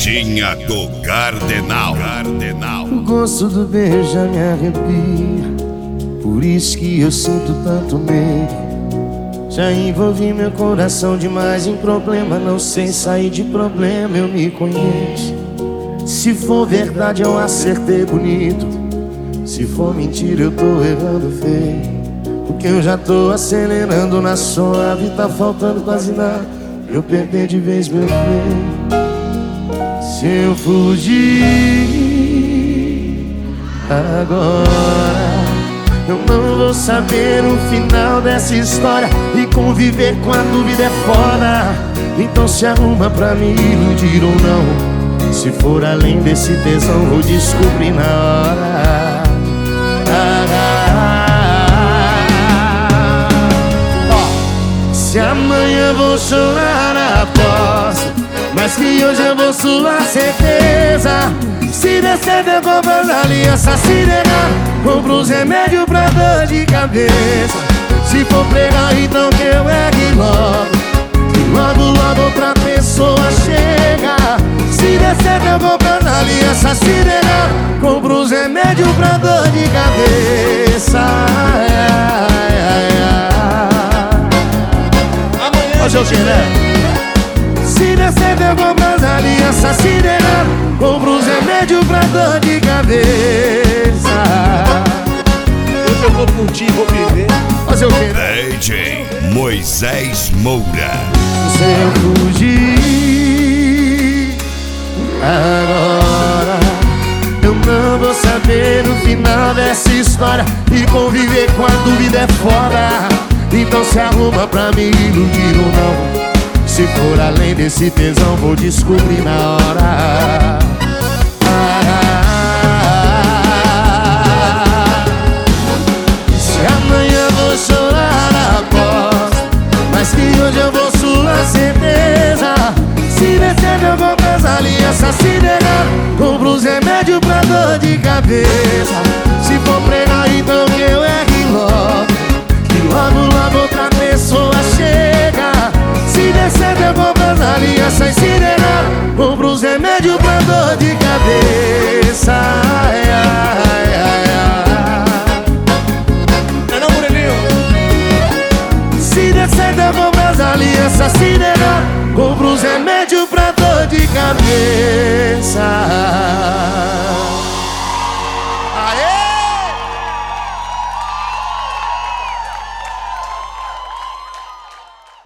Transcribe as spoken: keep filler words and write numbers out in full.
Pegadinha do Cardenal. Cardenal. O gosto do beijo já me arrepia, por isso que eu sinto tanto medo. Já envolvi meu coração demais em problema, não sei sair de problema, eu me conheço. Se for verdade eu acertei bonito, se for mentira eu tô errando feio. Porque eu já tô acelerando na suave, tá faltando quase nada eu perder de vez meu freio. Se eu fugir agora, eu não vou saber o final dessa história, e conviver com a dúvida é foda. Então se arruma pra me iludir ou não. Se for além desse tesão vou descobrir na hora. ah, ah, ah. Se amanhã vou chorar, aposto, mas que hoje eu vou suar certeza. Se der certo eu compro as alianças, se negar compro os remédios pra dor de cabeça. Se for pregar então que eu ergue logo, que logo logo outra pessoa chega. Se der certo eu compro as alianças, se negar compro os remédios pra dor de cabeça. Hoje eu tirei. Se der certo eu compro as alianças, se negar compro os remédios pra dor de cabeça. Hoje eu vou curtir, vou viver. Fazer o quê? D J Moisés Moura. Se eu fugir agora, eu não vou saber o final dessa história, e conviver com a dúvida é foda. Então se arruma pra me iludir ou não. Se for além desse tesão vou descobrir na hora. ah, Se amanhã vou chorar, aposto, mas que hoje eu vou suar certeza. Se descer eu compro as alianças, se negar compro os remédios pra dor de cabeça. Se for pregar então que eu ergue logo, que logo logo outra pessoa chega. Se descer eu compro as alianças, se negar compro os remédios pra dor de cabeça. ai, ai, ai, ai. Não é não, Moreninho? Se descer eu compro as alianças, se negar compro os remédios pra dor de cabeça.